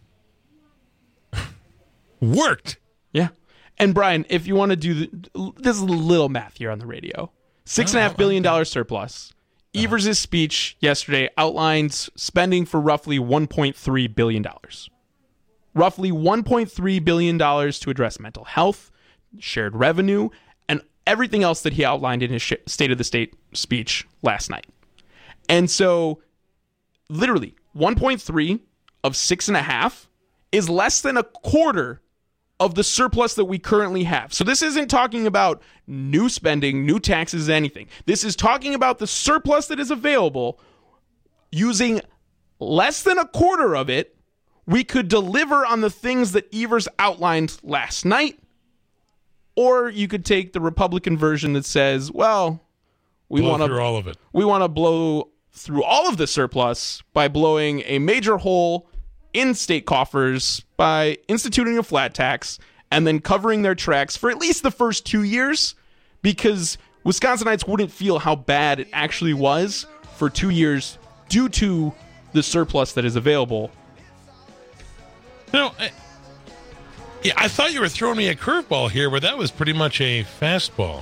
worked. Yeah. And Brian, if you want to do this is a little math here on the radio. $6.5 billion surplus. Evers' speech yesterday outlined spending for roughly $1.3 billion. Roughly $1.3 billion to address mental health, shared revenue, and everything else that he outlined in his State of the State speech last night. And so, literally, 1.3 of 6.5 is less than a quarter of the surplus that we currently have. So this isn't talking about new spending, new taxes, anything. This is talking about the surplus that is available. Using less than a quarter of it, we could deliver on the things that Evers outlined last night. Or you could take the Republican version that says, well, we want to all of it. We want to blow through all of the surplus by blowing a major hole in state coffers by instituting a flat tax and then covering their tracks for at least the first 2 years, because Wisconsinites wouldn't feel how bad it actually was for 2 years due to the surplus that is available. No, I thought you were throwing me a curveball here, but that was pretty much a fastball.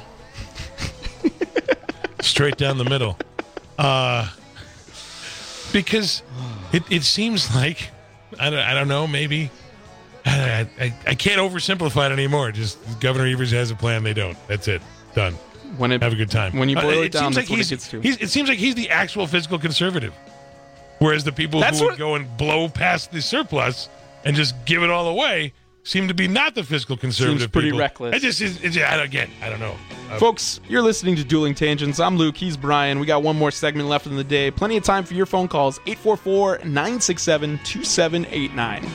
Straight down the middle. Because it seems like, I don't know, maybe, I can't oversimplify it anymore. Just Governor Evers has a plan, they don't. That's it. Done. Have a good time. When you boil it down, that's what it gets to. It seems like he's the actual fiscal conservative. Whereas the people who would go and blow past the surplus and just give it all away seem to be not the fiscal conservative Seems pretty people. reckless. I don't know. Folks, you're listening to Dueling Tangents. I'm Luke. He's Brian. We got one more segment left in the day. Plenty of time for your phone calls. 844-967-2789.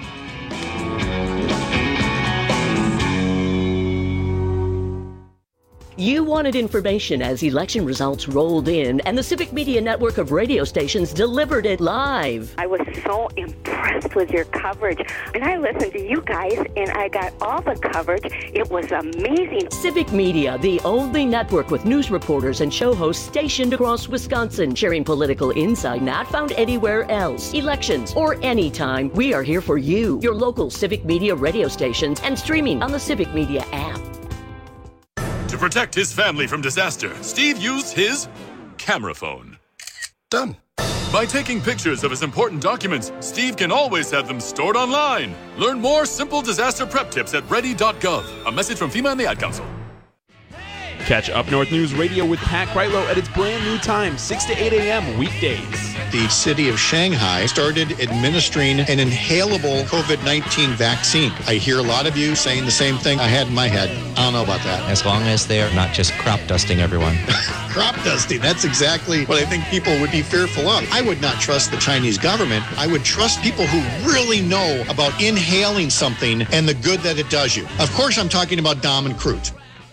You wanted information as election results rolled in, and the Civic Media network of radio stations delivered it live. I was so impressed with your coverage. And I listened to you guys, and I got all the coverage. It was amazing. Civic Media, the only network with news reporters and show hosts stationed across Wisconsin, sharing political insight not found anywhere else. Elections or anytime, we are here for you, your local Civic Media radio stations, and streaming on the Civic Media app. To protect his family from disaster, Steve used his camera phone. Done. By taking pictures of his important documents, Steve can always have them stored online. Learn more simple disaster prep tips at ready.gov. A message from FEMA and the Ad Council. Catch Up North News Radio with Pat Kreitlow at its brand new time, 6 to 8 a.m. weekdays. The city of Shanghai started administering an inhalable COVID-19 vaccine. I hear a lot of you saying the same thing I had in my head. I don't know about that. As long as they're not just crop dusting everyone. Crop dusting, that's exactly what I think people would be fearful of. I would not trust the Chinese government. I would trust people who really know about inhaling something and the good that it does you. Of course, I'm talking about Dom and Crute.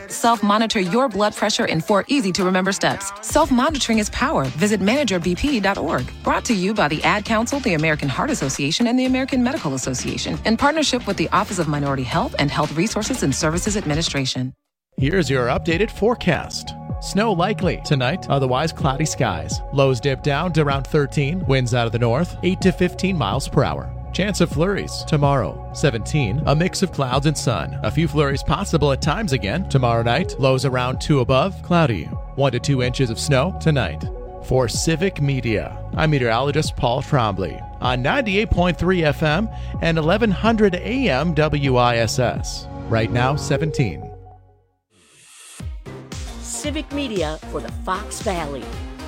Self-monitor your blood pressure in 4 easy-to-remember steps. Self-monitoring is power. Visit ManagerBP.org. Brought to you by the Ad Council, the American Heart Association, and the American Medical Association, in partnership with the Office of Minority Health and Health Resources and Services Administration. Here's your updated forecast. Snow likely tonight, otherwise cloudy skies. Lows dip down to around 13, winds out of the north, 8 to 15 miles per hour. Chance of flurries tomorrow, 17, a mix of clouds and sun. A few flurries possible at times again. Tomorrow night, lows around 2 above, cloudy. 1 to 2 inches of snow tonight. For Civic Media, I'm meteorologist Paul Trombley on 98.3 FM and 1100 AM WISS. Right now, 17. Civic Media for the Fox Valley.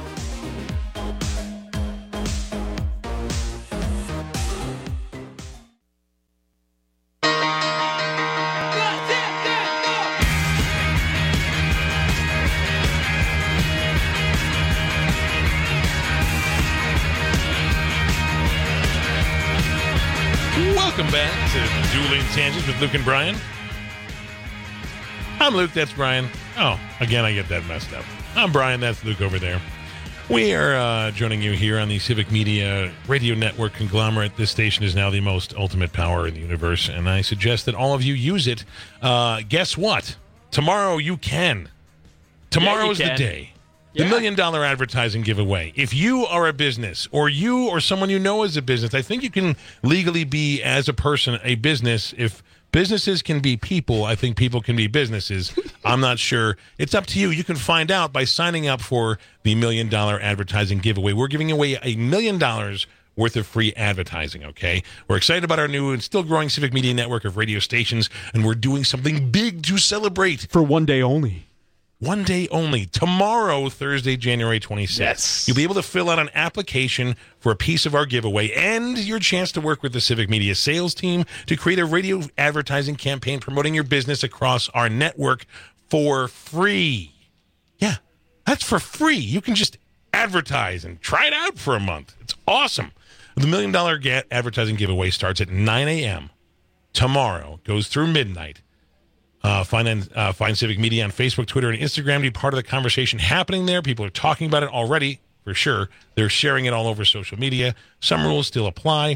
Welcome back to Dueling Tangents with Luke and Brian. I'm Luke, that's Brian. Oh, again, I get that messed up. I'm Brian, that's Luke over there. We are joining you here on the Civic Media Radio Network conglomerate. This station is now the most ultimate power in the universe, and I suggest that all of you use it. Guess what? Tomorrow you can. Tomorrow's the day. The $1 million advertising giveaway. If you are a business, or you or someone you know is a business, I think you can legally be, as a person, a business. If businesses can be people, I think people can be businesses. I'm not sure. It's up to you. You can find out by signing up for the $1 million advertising giveaway. We're giving away $1 million worth of free advertising, okay? We're excited about our new and still growing Civic Media network of radio stations, and we're doing something big to celebrate. For one day only. One day only. Tomorrow, Thursday, January 26th. Yes. You'll be able to fill out an application for a piece of our giveaway and your chance to work with the Civic Media sales team to create a radio advertising campaign promoting your business across our network for free. Yeah, that's for free. You can just advertise and try it out for a month. It's awesome. The $1 million advertising giveaway starts at 9 a.m. tomorrow, goes through midnight. Find Civic Media on Facebook, Twitter, and Instagram to be part of the conversation happening there. People are talking about it already, for sure. They're sharing it all over social media. Some rules still apply.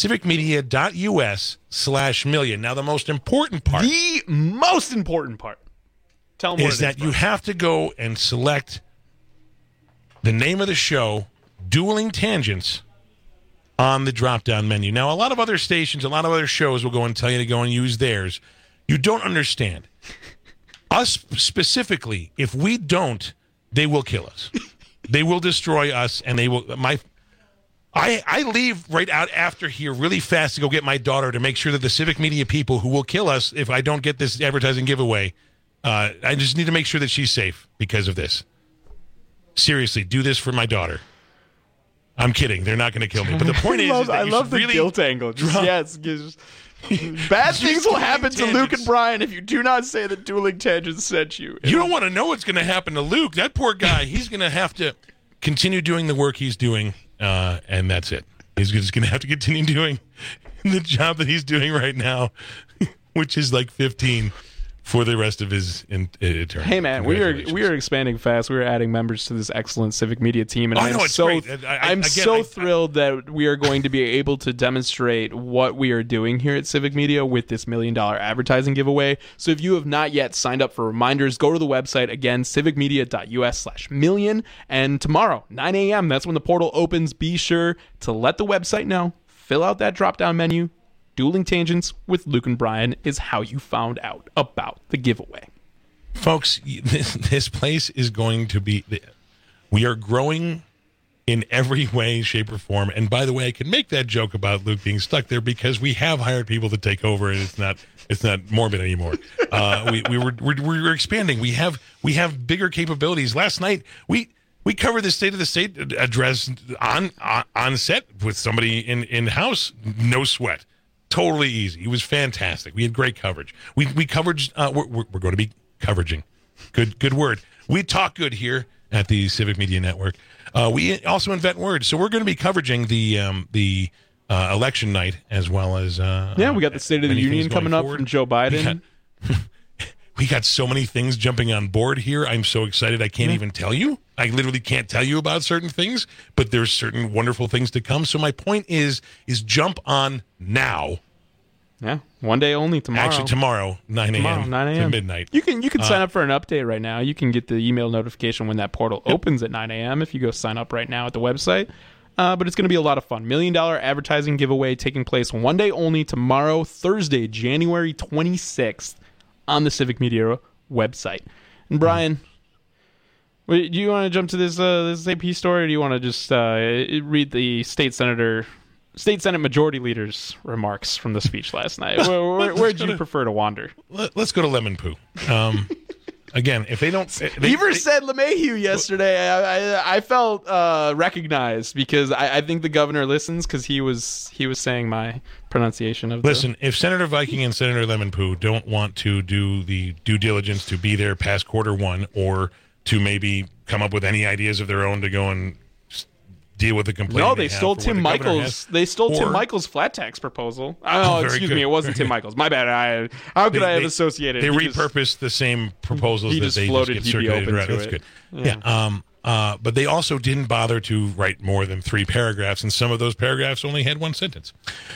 civicmedia.us/million. Now, the most important part. The most important part. Tell them what is that you have to go and select the name of the show, Dueling Tangents, on the drop-down menu. Now, a lot of other stations, a lot of other shows will go and tell you to go and use theirs. You don't understand. Us specifically, if we don't, they will kill us. They will destroy us, and they will. I leave right out after here really fast to go get my daughter to make sure that the Civic Media people who will kill us if I don't get this advertising giveaway, I just need to make sure that she's safe because of this. Seriously, do this for my daughter. I'm kidding. They're not going to kill me. But the point is that I love the really guilt angle. Yes. Bad things will happen to Luke and Brian if you do not say that Dueling Tangents sent you. You don't want to know what's going to happen to Luke. That poor guy, he's going to have to continue doing the work he's doing, and that's it. He's just going to have to continue doing the job that he's doing right now, which is like 15 for the rest of his eternity. Hey, man, we are expanding fast. We are adding members to this excellent Civic Media team, and I'm so thrilled that we are going to be able to demonstrate what we are doing here at Civic Media with this $1 million advertising giveaway. So if you have not yet signed up for reminders, go to the website, again, civicmedia.us/million, and tomorrow, 9 a.m., that's when the portal opens. Be sure to let the website know, fill out that drop-down menu. Dueling Tangents with Luke and Brian is how you found out about the giveaway. Folks, this place is going to be... We are growing in every way, shape, or form. And by the way, I can make that joke about Luke being stuck there because we have hired people to take over, and it's not morbid anymore. We're expanding. We have bigger capabilities. Last night, we covered the State of the State address on set with somebody in house. No sweat. Totally easy. It was fantastic. We had great coverage. We covered. We're going to be coveraging. Good word. We talk good here at the Civic Media Network. We also invent words, so we're going to be coveraging the election night as well as we got the State of the Union coming up from Joe Biden. we got so many things jumping on board here. I'm so excited. I can't even tell you. I literally can't tell you about certain things, but there's certain wonderful things to come. So my point is jump on now. Yeah, one day only tomorrow. Actually, tomorrow, 9 a.m. to midnight. You can sign up for an update right now. You can get the email notification when that portal opens at 9 a.m. if you go sign up right now at the website. But it's going to be a lot of fun. $1 million advertising giveaway taking place one day only tomorrow, Thursday, January 26th, on the Civic Media website. And Brian, do you want to jump to this AP story, or do you want to just read the State Senate Majority Leader's remarks from the speech last night? Where'd you prefer to wander? Let's go to Lemon Poo. Again, if they don't... Evers said LeMahieu yesterday. I felt recognized because I think the governor listens because he was saying my pronunciation of Listen, if Senator Viking and Senator Lemon Poo don't want to do the due diligence to be there past Q1 or to maybe come up with any ideas of their own to go and deal with the complaint. No, they stole Tim Michaels. They stole Tim Michaels' flat tax proposal. Excuse me, it wasn't Tim Michaels. My bad. How could I have associated? They repurposed the same proposals that they just get circulated around. That's good. Yeah. But they also didn't bother to write more than 3 paragraphs, and some of those paragraphs only had 1 sentence.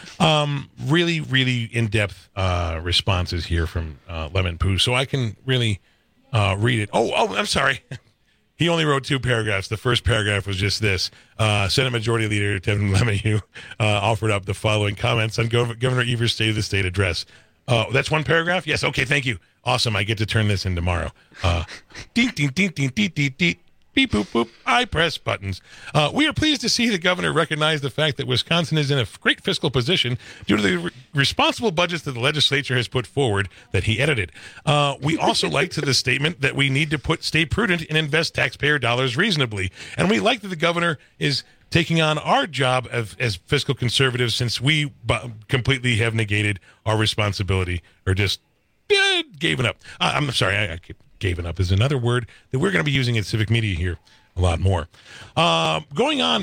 Really, really in-depth responses here from Lemon Poo, so I can really read it. Oh, I'm sorry. He only wrote 2 paragraphs. The first paragraph was just this. Senate Majority Leader Devin LeMahieu offered up the following comments on Governor Evers' State of the State address. That's 1 paragraph? Yes. Okay, thank you. Awesome. I get to turn this in tomorrow. Ding, ding, ding, ding, ding, ding, ding. Beep, boop, boop. I press buttons. We are pleased to see the governor recognize the fact that Wisconsin is in a great fiscal position due to the responsible budgets that the legislature has put forward that he edited. We also like to the statement that we need to stay prudent and invest taxpayer dollars reasonably. And we like that the governor is taking on our job as fiscal conservatives since we completely have negated our responsibility or just gave it up. I'm sorry, I keep... Gave up is another word that we're going to be using at Civic Media here a lot more. Reading on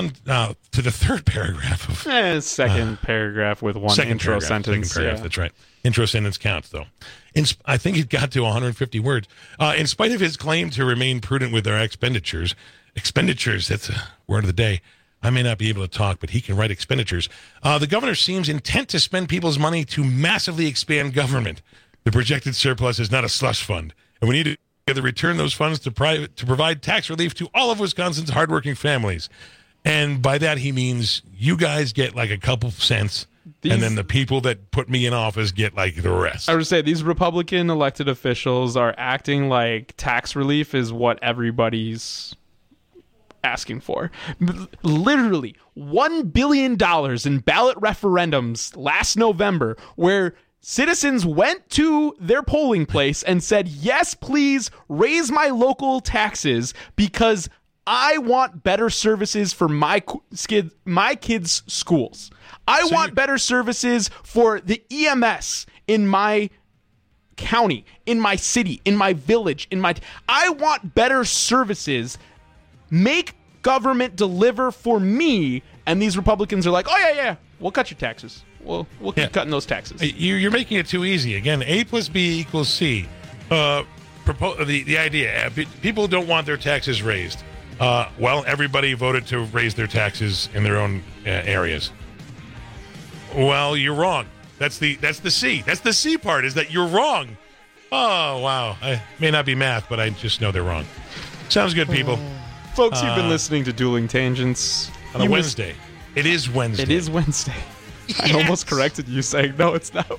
to the third paragraph of second paragraph with one intro sentence. Second paragraph, that's right. Intro sentence counts, though. I think it got to 150 words. In spite of his claim to remain prudent with our expenditures, that's a word of the day. I may not be able to talk, but he can write expenditures. The governor seems intent to spend people's money to massively expand government. The projected surplus is not a slush fund. And we need to return those funds to provide tax relief to all of Wisconsin's hardworking families. And by that, he means you guys get like a couple cents, and then the people that put me in office get like the rest. I would say these Republican elected officials are acting like tax relief is what everybody's asking for. Literally $1 billion in ballot referendums last November where citizens went to their polling place and said, yes, please raise my local taxes because I want better services for my kids' schools. I want better services for the EMS in my county, in my city, in my village, I want better services. Make government deliver for me. And these Republicans are like, oh, yeah, we'll cut your taxes. We'll keep cutting those taxes. You're making it too easy. Again, A plus B equals C. The idea, people don't want their taxes raised. Well, everybody voted to raise their taxes in their own areas. Well, you're wrong. That's the C. That's the C part, is that you're wrong. Oh, wow. I may not be math, but I just know they're wrong. Sounds good, people. Folks, you've been listening to Dueling Tangents. On a Wednesday. It is Wednesday. It is Wednesday. Yes. I almost corrected you saying, no, it's not.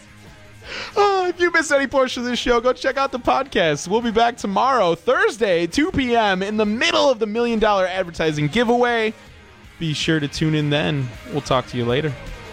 If you missed any portion of this show, go check out the podcast. We'll be back tomorrow, Thursday, 2 p.m. in the middle of the $1 million advertising giveaway. Be sure to tune in then. We'll talk to you later.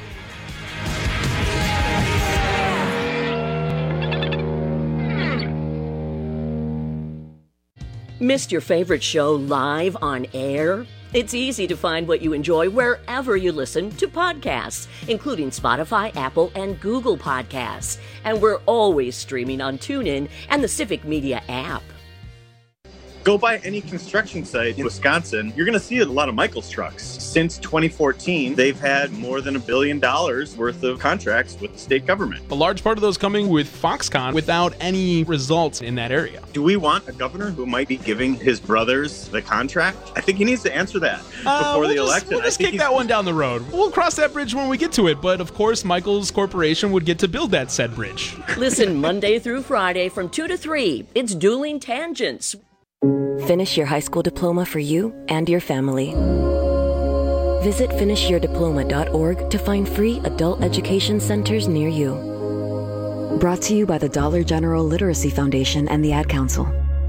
Missed your favorite show live on air? It's easy to find what you enjoy wherever you listen to podcasts, including Spotify, Apple, and Google Podcasts. And we're always streaming on TuneIn and the Civic Media app. Go by any construction site in Wisconsin, you're going to see a lot of Michaels trucks. Since 2014, they've had more than $1 billion worth of contracts with the state government. A large part of those coming with Foxconn without any results in that area. Do we want a governor who might be giving his brothers the contract? I think he needs to answer that before the election. We'll just kick that one down the road. We'll cross that bridge when we get to it, but of course, Michaels Corporation would get to build that said bridge. Listen Monday through Friday from 2 to 3. It's Dueling Tangents. Finish your high school diploma for you and your family. Visit finishyourdiploma.org to find free adult education centers near you. Brought to you by the Dollar General Literacy Foundation and the Ad Council.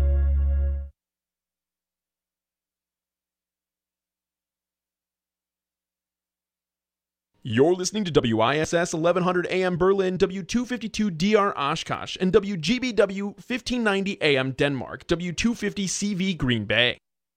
You're listening to WISS 1100 AM Berlin, W252 DR Oshkosh, and WGBW 1590 AM Denmark, W250 CV Green Bay.